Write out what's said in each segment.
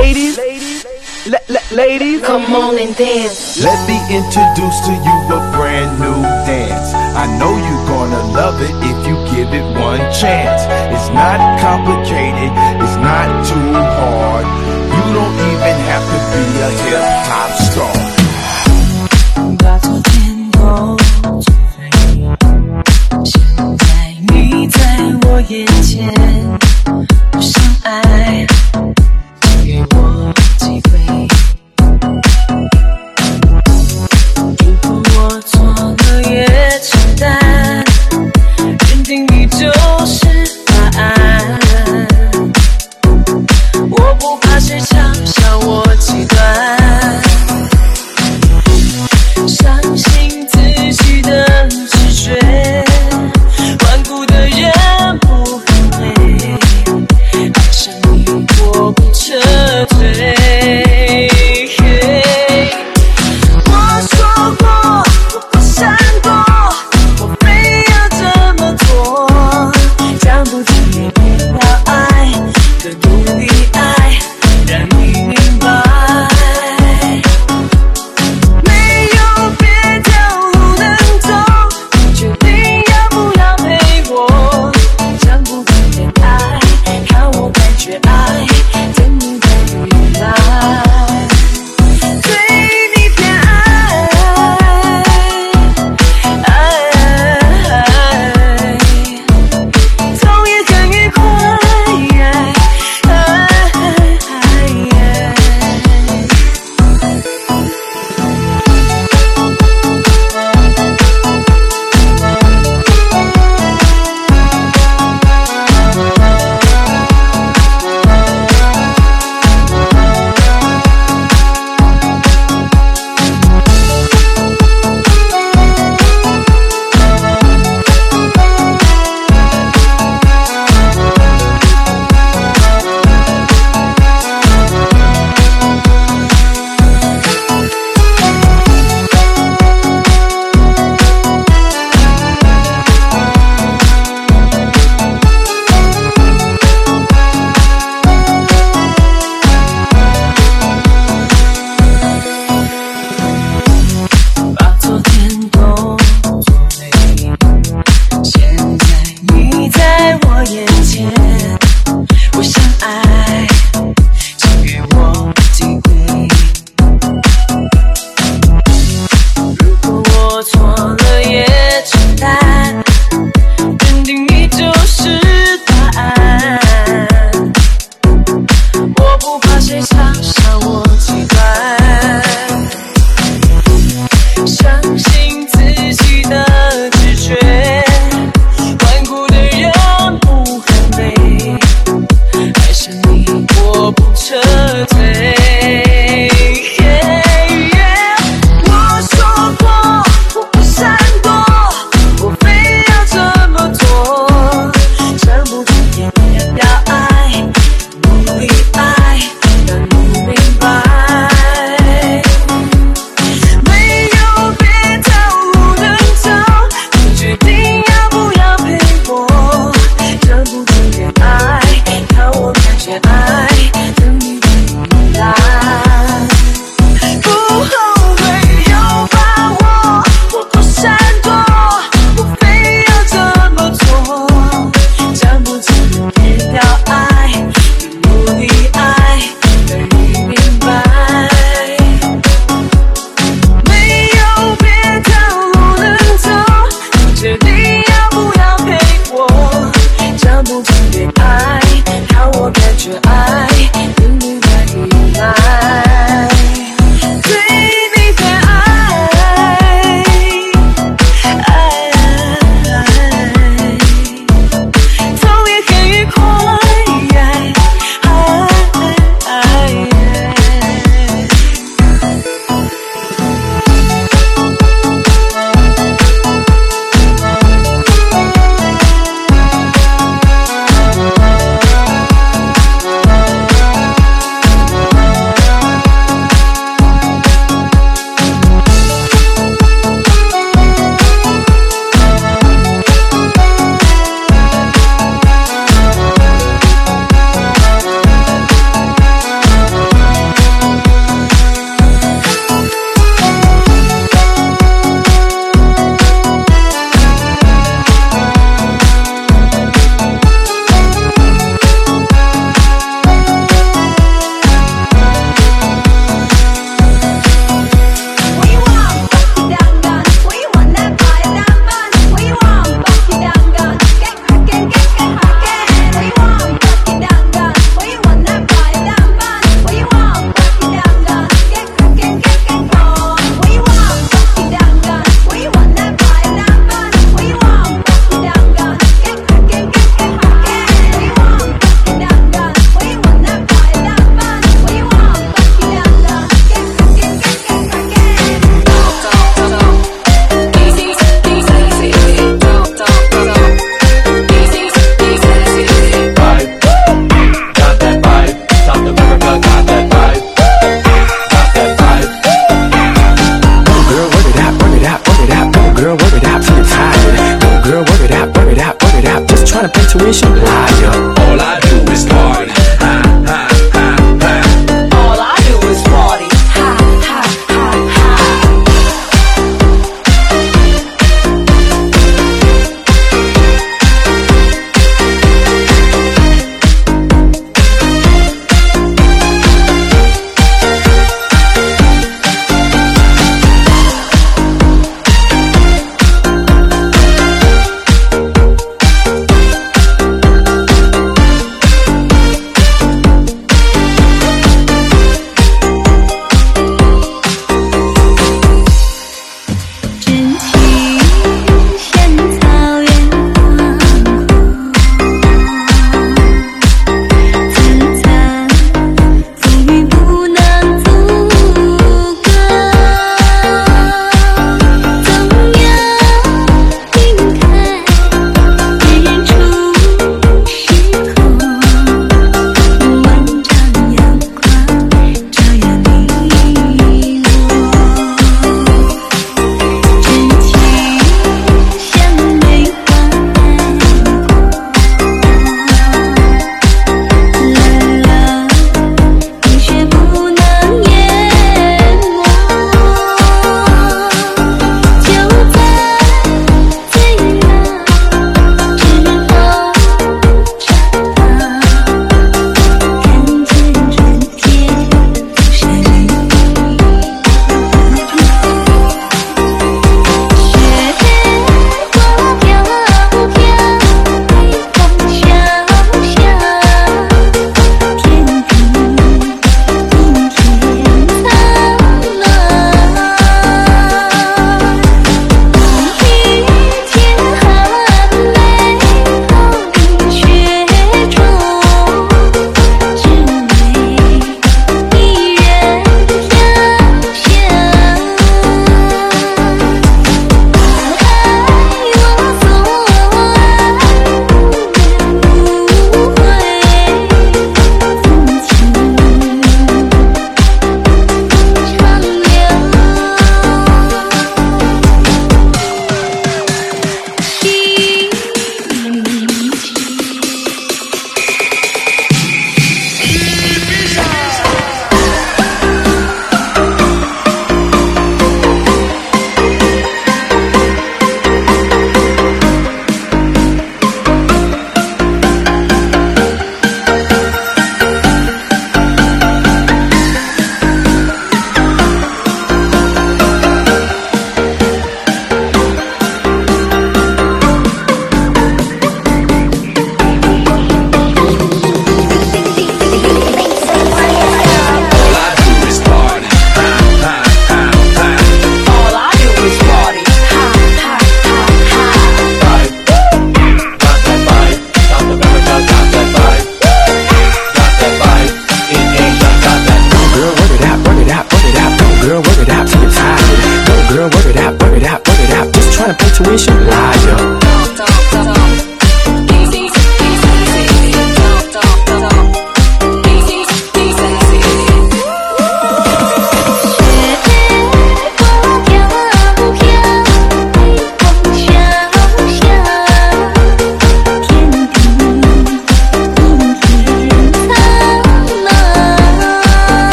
ladies, come on and dance. Let me introduce to you a brand new dance. I know you're gonna love it if you give it one chance. It's not complicated, it's not too hard. You don't even have to be a hip-hop star. 把昨天都作废，现在你在我眼前，不想爱，请给我机会。如果我错了也承担，认定你就是答案。我不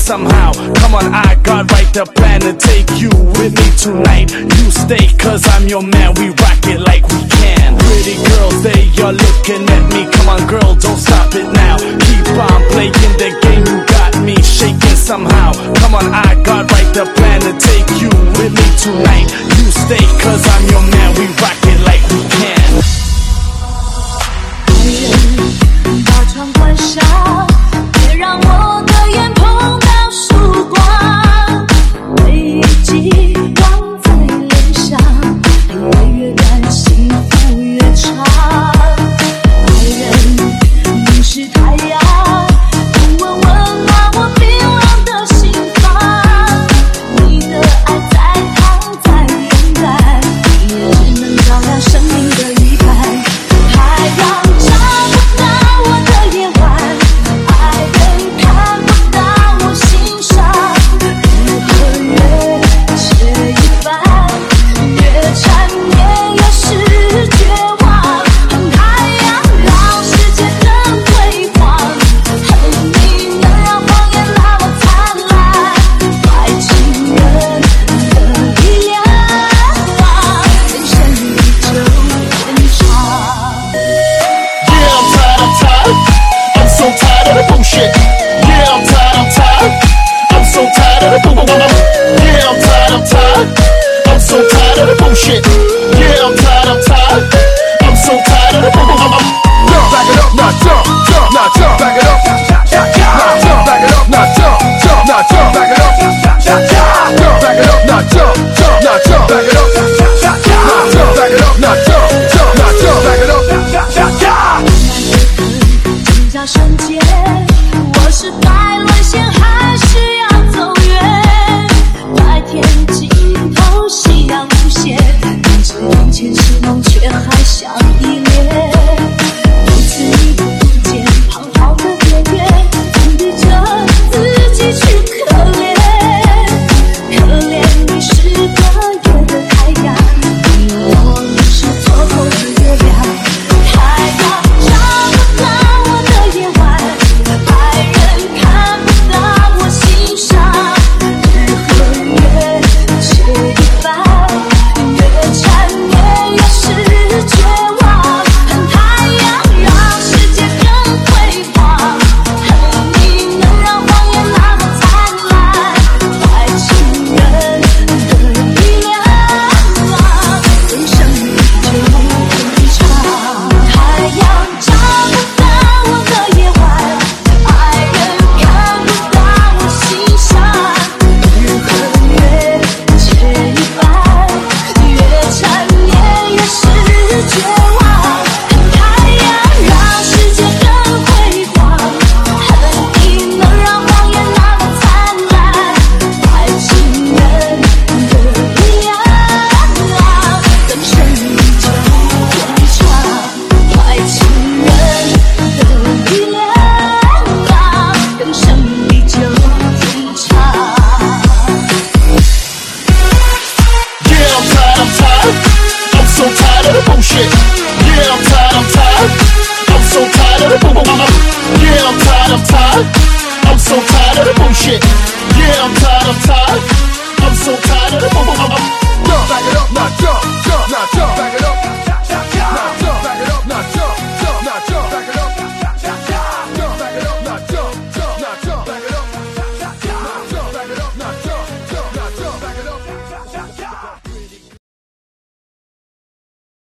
somehow. Come on, I got right the plan to take you with me tonight. You stay, cause I'm your man, we rock it like we can. Pretty girls, they are looking at me. Come on girl, don't stop it now. Keep on playing the game, you got me shaking somehow. Come on, I got right the plan to take you with me tonight. You stay, cause I'm your man, we rock it like we can. 把窗关上，别让我的眼碰到曙光，回忆记忘在脸上，黑夜越赶，幸福越长。爱人，你是太阳，温温暖我冰冷的心房，你的爱再烫再勇敢，也只能照亮生命的一半。太阳照不到我的夜晚，爱人看不到我心上，日和月缺一半，越缠绵越是绝望。恨太阳让世界更辉煌，恨你能让谎言那么灿烂，坏情人的力量人生地久天长。 Yeah, I'm tired, I'm so tired of the bullshit. Yeah, I'm tired, I'm so tired of the bullshit. Yeah, I'm tired, I'm so tired of the bullshit. Yeah, I'm tired, I'm so tired of the bullshit. Back it up, now jump, jump, now jump, back it up, now jump, back it up, now jump, jump, now jump, back it up, jump, back it up, now jump, jump, now jump, back it up, jump, back it up, now jump, jump, now jump, back it up. 紧张瞬间，我是该沦陷还是要走远？白天尽头，夕阳无限，明知眼前是梦，却还想依恋。每次你不见，彷徨的边缘，努力着自己去可怜，可怜你是个月的太阳，我是错后的月亮。太阳照不到我的夜晚，爱人看不到我心上，日和月缺一半，越缠绵越是绝望。恨太阳让世界更辉煌，恨你能让谎言那么灿烂，坏情人的力量人生地久天长。太阳照不到我的夜晚，爱人看不到我心上，日和月缺一半，越缠绵越是绝望。恨太阳让世界更辉煌，恨你能让谎言那么灿烂，坏情人的力量更胜地久天长。坏情人的力量更胜地久天长。 Yeah, I'm tired, I'm so tired of the bullshit. Yeah, I'm tired, I'm so tired of the bullshit. Yeah, I'm tired, I'm so tired of the bullshit.